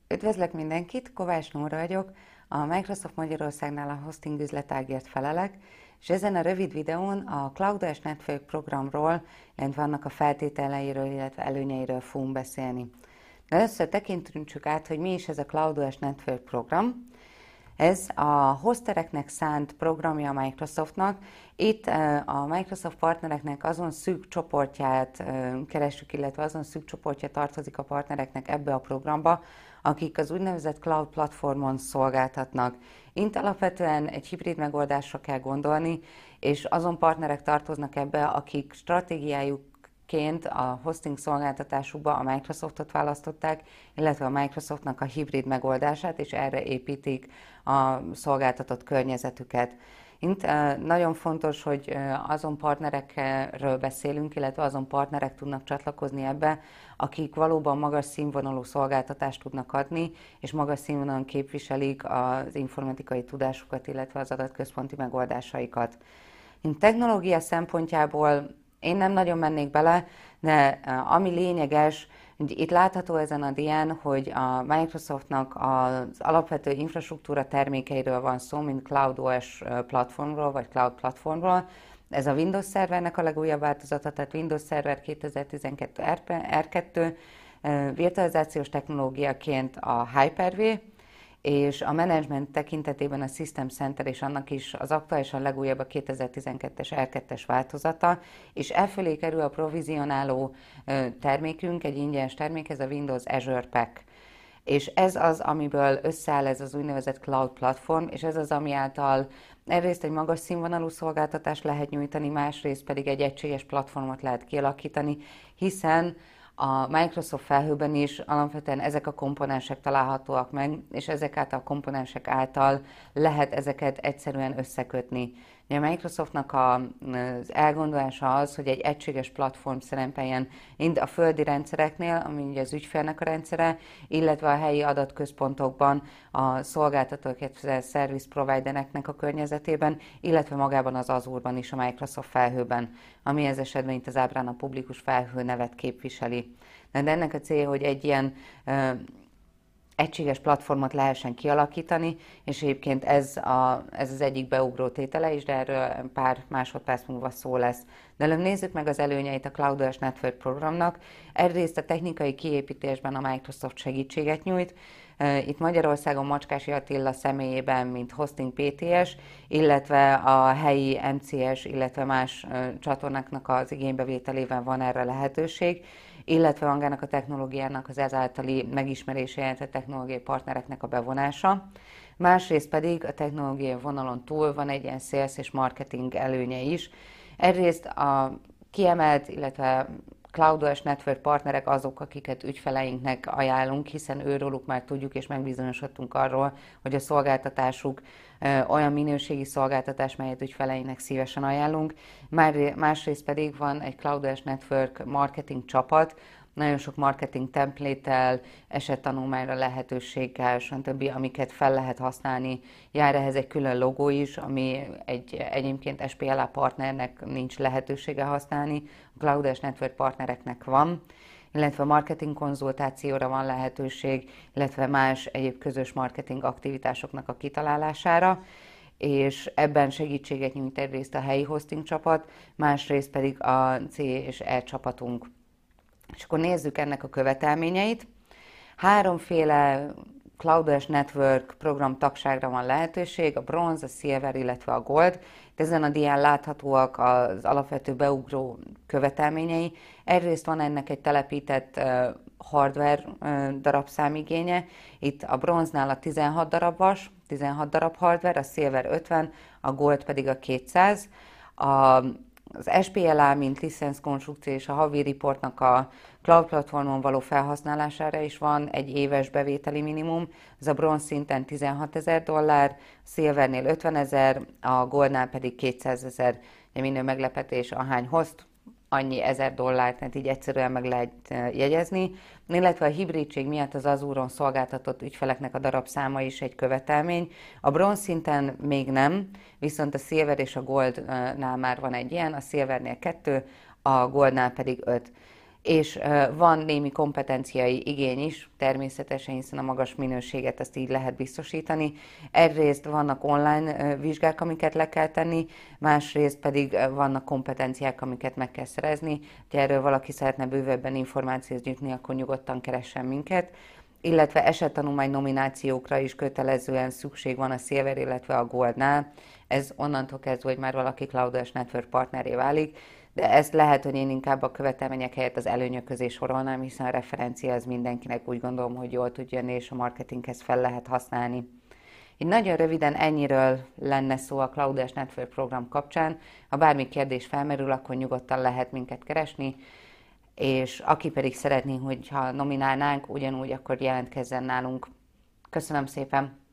Üdvözlök mindenkit, Kovács Nóra vagyok, a Microsoft Magyarországnál a hosting üzletágért felelek, és ezen a rövid videón a CloudOS Network programról, illetve annak a feltételeiről, illetve előnyeiről fogunk beszélni. De először tekintsük át, hogy mi is ez a CloudOS Network program. Ez a hostereknek szánt programja a Microsoftnak. Itt a Microsoft partnereknek azon szűk csoportját keressük, illetve azon szűk csoportja tartozik a partnereknek ebbe a programba, akik az úgynevezett cloud platformon szolgáltatnak. Itt alapvetően egy hibrid megoldásra kell gondolni, és azon partnerek tartoznak ebbe, akik stratégiájukként a hosting szolgáltatásukba a Microsoftot választották, illetve a Microsoftnak a hibrid megoldását, és erre építik a szolgáltatott környezetüket. Itt nagyon fontos, hogy azon partnerekről beszélünk, illetve azon partnerek tudnak csatlakozni ebbe, akik valóban magas színvonalú szolgáltatást tudnak adni, és magas színvonalon képviselik az informatikai tudásukat, illetve az adatközponti megoldásaikat. Technológia szempontjából én nem nagyon mennék bele, de ami lényeges, itt látható ezen a dián, hogy a Microsoftnak az alapvető infrastruktúra termékeiről van szó, mint CloudOS platformról, vagy Cloud platformról. Ez a Windows Servernek a legújabb változata, tehát Windows Server 2012 R2, virtualizációs technológiaként a Hyper-V, és a menedzsment tekintetében a System Center és annak is az aktuálisan legújabb a 2012-es R2-es változata, és elfölé kerül a provizionáló termékünk, egy ingyenes termék, ez a Windows Azure Pack. És ez az, amiből összeáll ez az úgynevezett cloud platform, és ez az, ami által egyrészt egy magas színvonalú szolgáltatást lehet nyújtani, másrészt pedig egy egységes platformot lehet kialakítani, hiszen a Microsoft felhőben is alapvetően ezek a komponensek találhatóak meg, és ezek által a komponensek által lehet ezeket egyszerűen összekötni. A Microsoftnak az elgondolása az, hogy egy egységes platform szerepeljen mind a földi rendszereknél, ami ugye az ügyfélnek a rendszere, illetve a helyi adatközpontokban, a szolgáltatók, illetve a service providereknek a környezetében, illetve magában az Azure-ban is, a Microsoft felhőben, ami ez esetben itt az ábrán a publikus felhő nevet képviseli. De ennek a célja, hogy egy ilyen egységes platformot lehessen kialakítani, és egyébként ez az egyik beugró tétele is, de erről pár másodperc múlva szó lesz. De előbb nézzük meg az előnyeit a CloudOS Network programnak. Egyrészt a technikai kiépítésben a Microsoft segítséget nyújt. Itt Magyarországon Macskási Attila személyében, mint hosting PTS, illetve a helyi MCS, illetve más csatornáknak az igénybevételében van erre lehetőség, illetve magának a technológiának az ezáltali megismerése, illetve technológiai partnereknek a bevonása. Másrészt pedig a technológiai vonalon túl van egy ilyen sales és marketing előnye is. Egyrészt a kiemelt, illetve CloudOS Network partnerek azok, akiket ügyfeleinknek ajánlunk, hiszen őróluk már tudjuk és megbizonyosodtunk arról, hogy a szolgáltatásuk olyan minőségi szolgáltatás, melyet ügyfeleinknek szívesen ajánlunk. Másrészt pedig van egy CloudOS Network marketing csapat, nagyon sok marketing template-tel, esettanulmányra lehetőséggel, stb., amiket fel lehet használni. Jár ehhez egy külön logó is, ami egyébként SPLA partnernek nincs lehetősége használni, a CloudOS Network partnereknek van, illetve marketing konzultációra van lehetőség, illetve más egyéb közös marketing aktivitásoknak a kitalálására, és ebben segítséget nyújt egyrészt a helyi hosting csapat, másrészt pedig a C és E csapatunk. És akkor nézzük ennek a követelményeit. Háromféle CloudOS Network program tagságra van lehetőség, a Bronze, a Silver, illetve a Gold. Ezen a dián láthatóak az alapvető beugró követelményei. Egyrészt van ennek egy telepített hardware darabszámigénye. Itt a Bronznál a 16 darab vas, 16 darab hardware, a Silver 50, a Gold pedig a 200. Az SPLA, mint licenszkonstrukció és a havi reportnak a cloud platformon való felhasználására is van egy éves bevételi minimum. Ez a bronz szinten $16,000, a Silvernél 50,000, a Goldnál pedig 200,000. Minden meglepetés, ahány host, annyi $1,000, tehát így egyszerűen meg lehet jegyezni. Illetve a hibridség miatt az Azure-on szolgáltatott ügyfeleknek a darabszáma is egy követelmény. A bronz szinten még nem, viszont a Silver és a Goldnál már van egy ilyen, a Silvernél 2, a Goldnál pedig 5. és van némi kompetenciai igény is, természetesen, hiszen a magas minőséget ezt így lehet biztosítani. Egyrészt vannak online vizsgák, amiket le kell tenni, másrészt pedig vannak kompetenciák, amiket meg kell szerezni. Ha erről valaki szeretne bővebben információt gyűjteni, akkor nyugodtan keressen minket, illetve esettanulmány nominációkra is kötelezően szükség van a Silver, illetve a Goldnál. Ez onnantól kezdve, hogy már valaki CloudOS Network partneré válik, de ezt lehet, hogy én inkább a követelmények helyett az előnyök közé sorolnám, hiszen a referencia az mindenkinek úgy gondolom, hogy jól tud jönni, és a marketinghez fel lehet használni. Így nagyon röviden ennyiről lenne szó a CloudOS Network program kapcsán. Ha bármi kérdés felmerül, akkor nyugodtan lehet minket keresni, és aki pedig szeretné, hogyha nominálnánk ugyanúgy, akkor jelentkezzen nálunk. Köszönöm szépen!